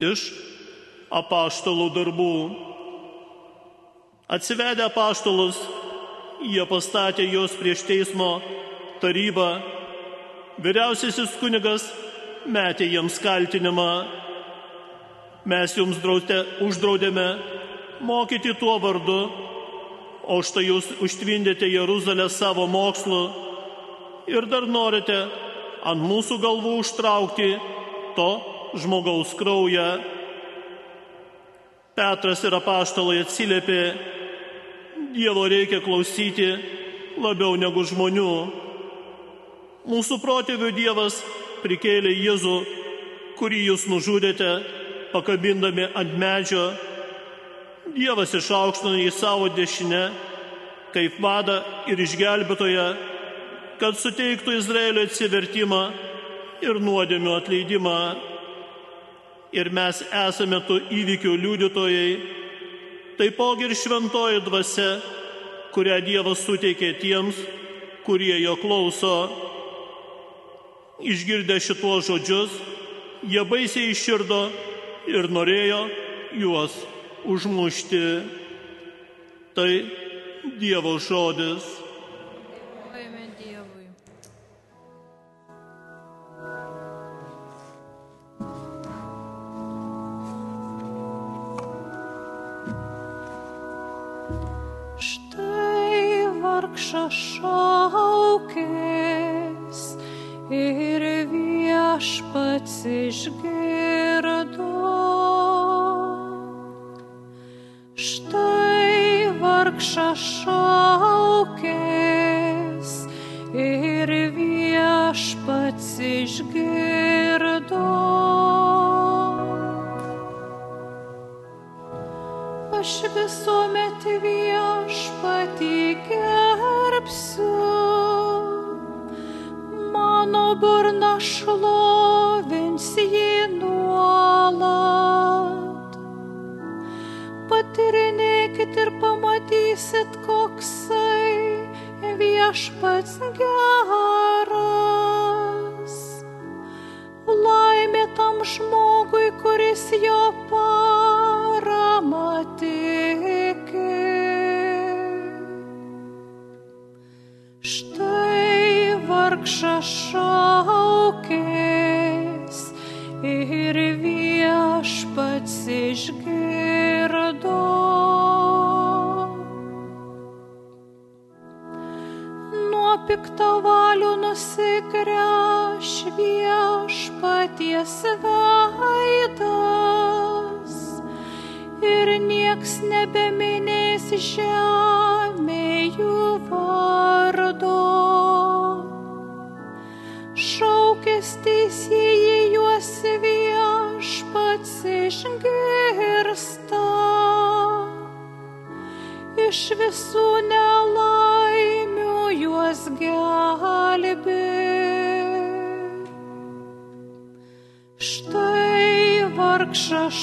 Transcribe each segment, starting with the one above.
Iš apaštalų darbų. Atsivedę apaštalus, jie pastatė juos prieš teismo tarybą. Vyriausiasis kunigas metė jiems kaltinimą. Mes jums uždraudėme mokyti tuo vardu, o štai jūs užtvindėte Jeruzalę savo mokslu ir dar norite ant mūsų galvų užtraukti to žmogaus kraują. Petras ir apaštalai atsiliepė: Dievo reikia klausyti labiau negu žmonių. Mūsų protėvių Dievas prikėlė Jėzų, kurį jūs nužudėte, pakabindami ant medžio. Dievas išaukštino į savo dešinę, kaip vadą ir išgelbėtoją, kad suteiktų Izraelio atsivertimą ir nuodėmių atleidimą. Ir mes esame tų įvykių liudytojai, taipogi ir šventoji dvasia, kurią Dievas suteikė tiems, kurie jo klauso. Išgirdę šituos žodžius, jie baisiai išširdo ir norėjo juos užmušti. Tai Dievo žodis. Dėkojame Dievui. Štai vargšas šaukės ir Viešpats išgirdo. Štai vargšas šaukės ir Viešpats išgirdo. Aš visuomet Viešpatį gerbsiu, mano burna šlovins jį nuolat. Patyrinėkit ir pamatysit, koksai Viešpats geras. Laimė tam žmogui, kuris jo paramą tiki. Štai vargšas šaukės ir Viešpats išgirdo. Nuo piktavalių nusigręš Viešpaties veidas ir nieks nebeminės žemėje jų vardo. Šaukės teisieji juos Viešpats išgirsta. Iš visų nelaimių juos gelbė. Štai vargšas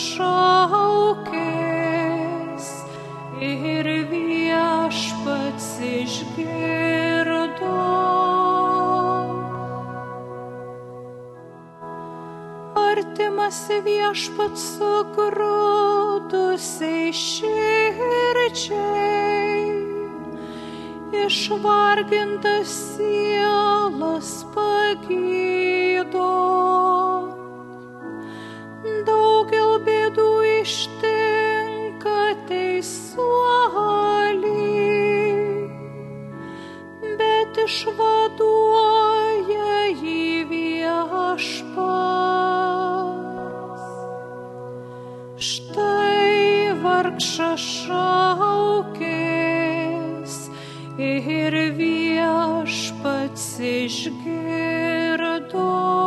šaukės ir Viešpats išgirdo. Artimas Viešpats sugrūdusiai širdžiai, išvargintas sielas pagydo. Daugel bėdų ištinka teisuolį, bet išvaduoja jį Viešpats. Štai vargšas šaukės ir Viešpats išgirdo.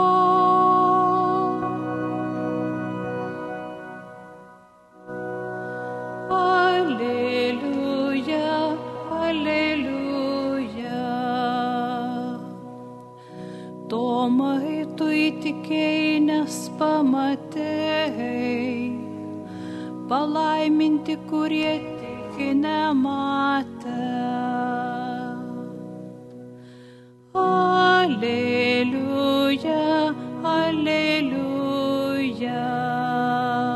Aleliuja, aleliuja. Tomai, tu įtikėjai, nes pamatei, palaiminti, kurie tiki nematę. Aleliuja. Alleluja, alleluja.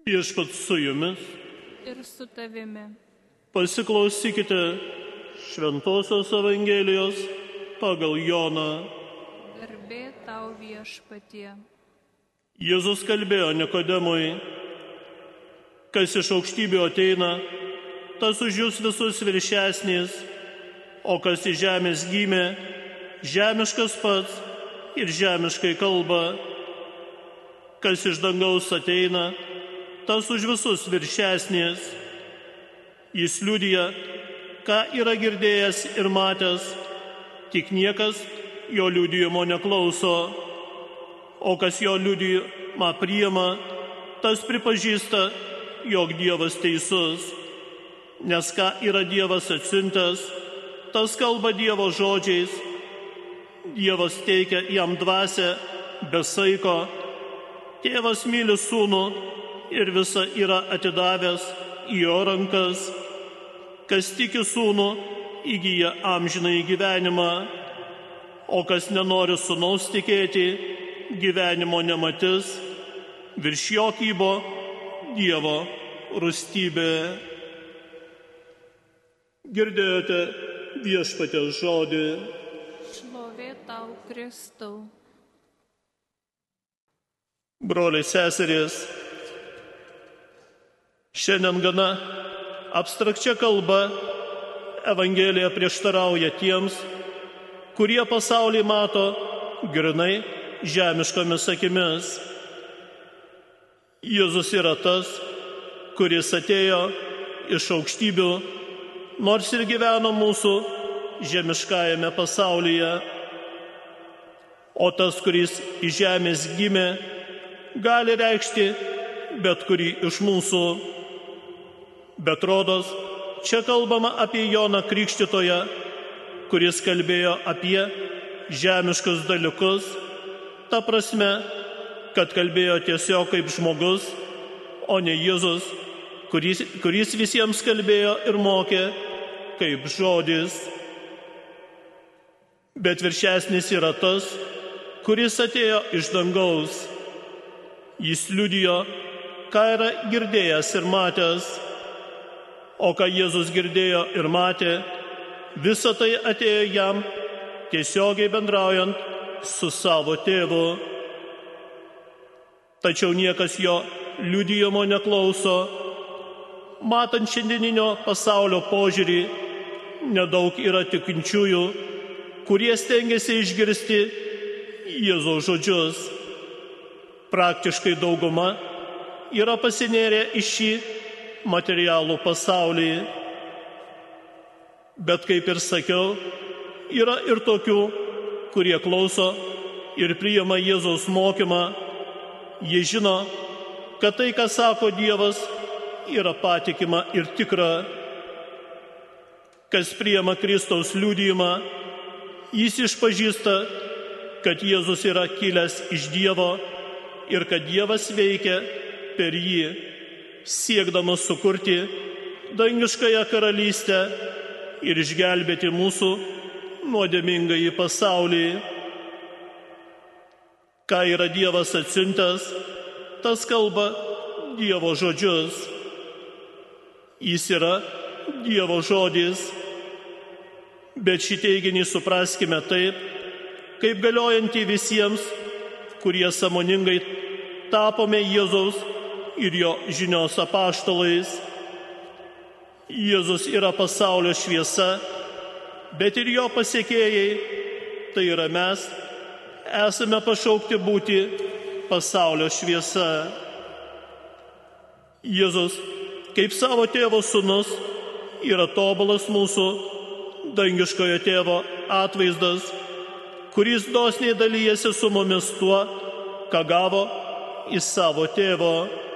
Viešpats su jumis. Ir su tavimi. Pasiklausykite Šventosios Evangelijos pagal Joną. Garbė tau Viešpatie. Jėzus kalbėjo Nikodemui: kas iš aukštybių ateina, tas už jūs visus viršesnis, o kas iš žemės gimė, žemiškas pats ir žemiškai kalba. Kas iš dangaus ateina, tas už visus viršesnis. Jis liudija, ką yra girdėjęs ir matęs, tik niekas jo liudijimo neklauso. O kas jo liudijimą priima, tas pripažįsta, jog Dievas teisus. Nes ką yra Dievas atsiuntęs, tas kalba Dievo žodžiais. Dievas teikia jam dvasią be saiko. Tėvas myli sūnų ir visa yra atidavęs į jo rankas. Kas tiki sūnų, įgyja amžinąjį gyvenimą, o kas nenori sūnaus tikėti, gyvenimo nematys. Virš jo kybo Dievo rūstybė. Girdėjote Viešpaties žodį. Šlovė tau, Kristau. Broliai, seserys, šiandien gana abstrakčia kalba Evangelija prieštarauja tiems, kurie pasaulį mato grynai žemiškomis akimis. Jėzus yra tas, kuris atėjo iš aukštybių, nors ir gyveno mūsų žemiškajame pasaulyje. O tas, kuris iš žemės gimė, gali reikšti bet kurį iš mūsų. Bet rodos, čia kalbama apie Joną Krikštytoją, kuris kalbėjo apie žemiškus dalykus, ta prasme, kad kalbėjo tiesiog kaip žmogus, o ne Jėzus, kuris visiems kalbėjo ir mokė kaip žodis. Bet viršesnis yra tas, kuris atėjo iš dangaus. Jis liudijo, ką yra girdėjęs ir matęs. O ką Jėzus girdėjo ir matė, visa tai atėjo jam tiesiogiai bendraujant su savo tėvu. Tačiau niekas jo liudijimo neklauso. Matant šiandieninio pasaulio požiūrį, nedaug yra tikinčiųjų, kurie stengiasi išgirsti Jėzaus žodžius. Praktiškai dauguma yra pasinėrę į šį materialų pasaulį. Bet kaip ir sakiau, yra ir tokių, kurie klauso ir priima Jėzaus mokymą. Jie žino, kad tai, ką sako Dievas, yra patikima ir tikra. Kas priima Kristaus liudijimą, jis išpažįsta, kad Jėzus yra kilęs iš Dievo ir kad Dievas veikia per jį, siekdamas sukurti dangiškąją karalystę ir išgelbėti mūsų nuodėmingąjį pasaulį. Ką yra Dievas atsiuntęs, tas kalba Dievo žodžius. Jis yra Dievo žodis. Bet šį teiginį supraskime taip, kaip galiojantį visiems, kurie sąmoningai tapome Jėzaus ir jo žinios apaštalais. Jėzus yra pasaulio šviesa, bet ir jo pasekėjai, tai yra mes, esame pašaukti būti pasaulio šviesa. Jėzus, kaip savo tėvo sūnus, yra tobulas mūsų dangiškojo tėvo atvaizdas, kuris dosniai dalyjasi su mumis tuo, ką gavo iš savo tėvo.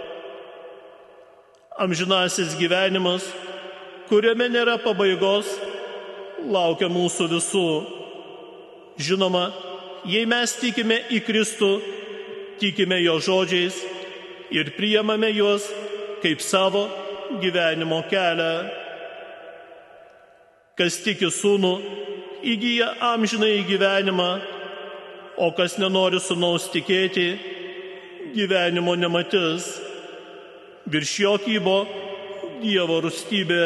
Amžinasis gyvenimas, kuriame nėra pabaigos, laukia mūsų visų. Žinoma, jei mes tikime į Kristų, tikime jo žodžiais ir priimame juos kaip savo gyvenimo kelią. Kas tiki sūnų, įgyja amžinąjį gyvenimą, o kas nenori sūnaus tikėti, gyvenimo nematys. virš jo kybo Dievo rūstybė.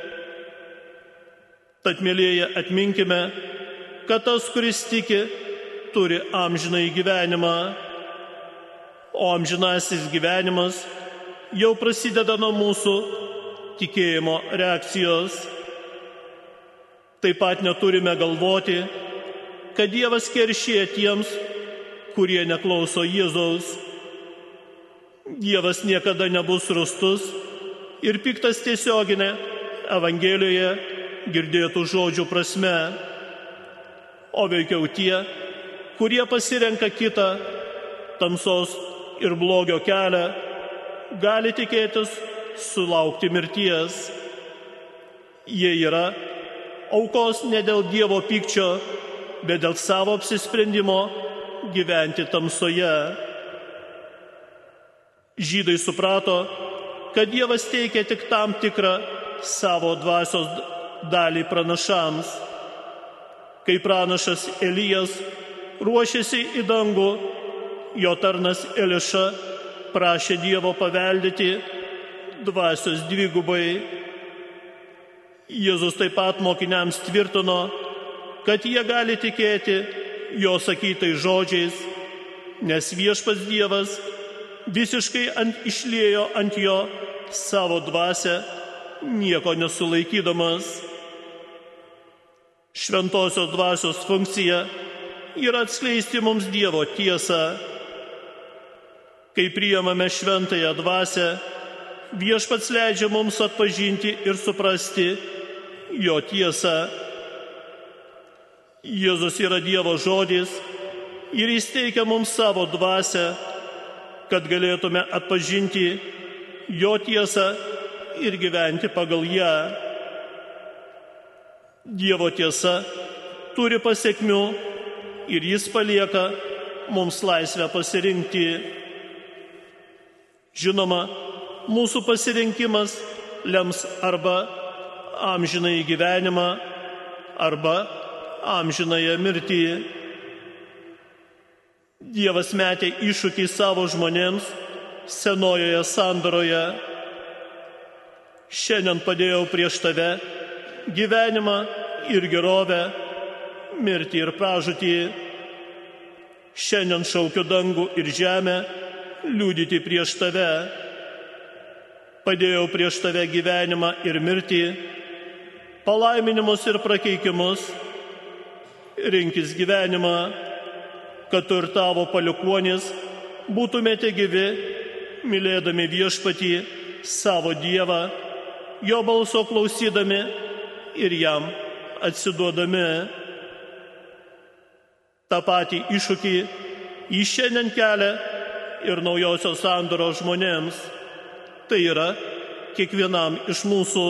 Tad, mėlyje, atminkime, kad tas, kuris tiki, turi amžinąjį gyvenimą, o amžinasis gyvenimas jau prasideda nuo mūsų tikėjimo reakcijos. Taip pat neturime galvoti, kad Dievas keršija tiems, kurie neklauso Jėzaus. Dievas niekada nebus rūstus ir piktas tiesioginė Evangelijoje girdėtų žodžių prasme, o veikiau tie, kurie pasirenka kitą tamsos ir blogio kelią, gali tikėtis sulaukti mirties. Jie yra aukos ne dėl Dievo pykčio, bet dėl savo apsisprendimo gyventi tamsoje. Žydai suprato, kad Dievas teikia tik tam tikrą savo dvasios dalį pranašams. Kai pranašas Elijas ruošėsi į dangų, jo tarnas Eliša prašė Dievo paveldėti dvasios dvigubai. Jėzus taip pat mokiniams tvirtino, kad jie gali tikėti jo sakytai žodžiais, nes viešpats Dievas visiškai išliejo ant jo savo dvasią, nieko nesulaikydamas. Šventosios dvasios funkcija yra atskleisti mums Dievo tiesą. Kai priimame šventąją dvasią, viešpats leidžia mums atpažinti ir suprasti jo tiesą. Jėzus yra Dievo žodis ir jis teikia mums savo dvasią, kad galėtume atpažinti jo tiesą ir gyventi pagal ją. Dievo tiesa turi pasekmių ir jis palieka mums laisvę pasirinkti. Žinoma, mūsų pasirinkimas lems arba amžinąjį gyvenimą, arba amžinąją mirtį. Dievas metė iššūkį savo žmonėms senojoje sandoroje. Šiandien padėjau prieš tave gyvenimą ir gerovę, mirtį ir pražūtį. Šiandien šaukiu dangų ir žemę liudyti prieš tave. Padėjau prieš tave gyvenimą ir mirtį, palaiminimus ir prakeikimus. Rinkis gyvenimą, kad tu ir tavo palikuonys būtumėte gyvi, mylėdami viešpatį, savo Dievą, jo balso klausydami ir jam atsiduodami. Ta patį iššūkį jis šiandien kelia ir naujosios sandoros žmonėms. Tai yra kiekvienam iš mūsų.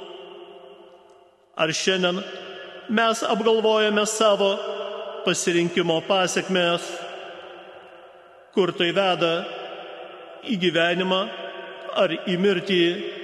Ar šiandien mes apgalvojame savo pasirinkimo pasekmes? Kur tai veda? Į gyvenimą ar į mirtį?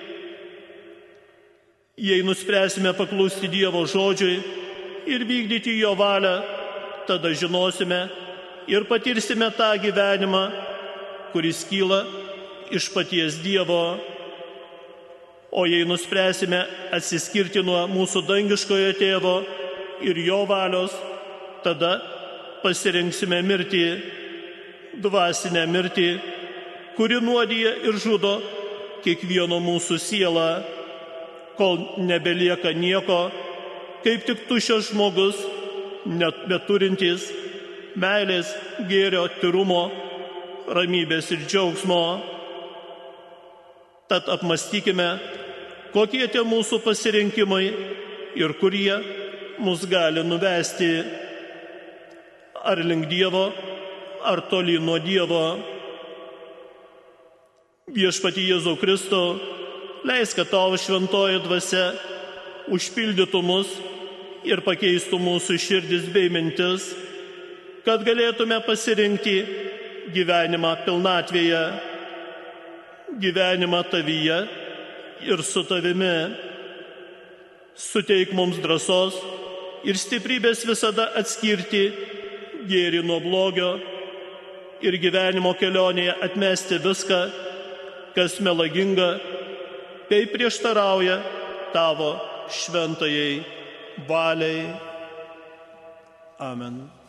Jei nuspręsime paklusti Dievo žodžiui ir vykdyti jo valią, tada žinosime ir patirsime tą gyvenimą, kuris kyla iš paties Dievo. O jei nuspręsime atsiskirti nuo mūsų dangiškojo tėvo ir jo valios, tada pasirinksime mirtį, dvasinę mirtį, kuri nuodija ir žudo kiekvieno mūsų sielą, kol nebelieka nieko, kaip tik tuščias žmogus, net beturintis meilės, gėrio, tyrumo, ramybės ir džiaugsmo. Tad apmąstykime, kokie tie mūsų pasirinkimai ir kurie mus gali nuvesti, ar link Dievo, ar toli nuo Dievo. Viešpatie Jėzau Kristau, leisk, kad tavo šventoji dvasia užpildytų mus ir pakeistų mūsų širdis bei mintis, kad galėtume pasirinkti gyvenimą pilnatvėje, gyvenimą tavyje ir su tavimi. Suteik mums drąsos ir stiprybės visada atskirti gėrį nuo blogio ir gyvenimo kelionėje atmesti viską, kas melaginga, bei prieštarauja tavo šventajai valiai. Amen.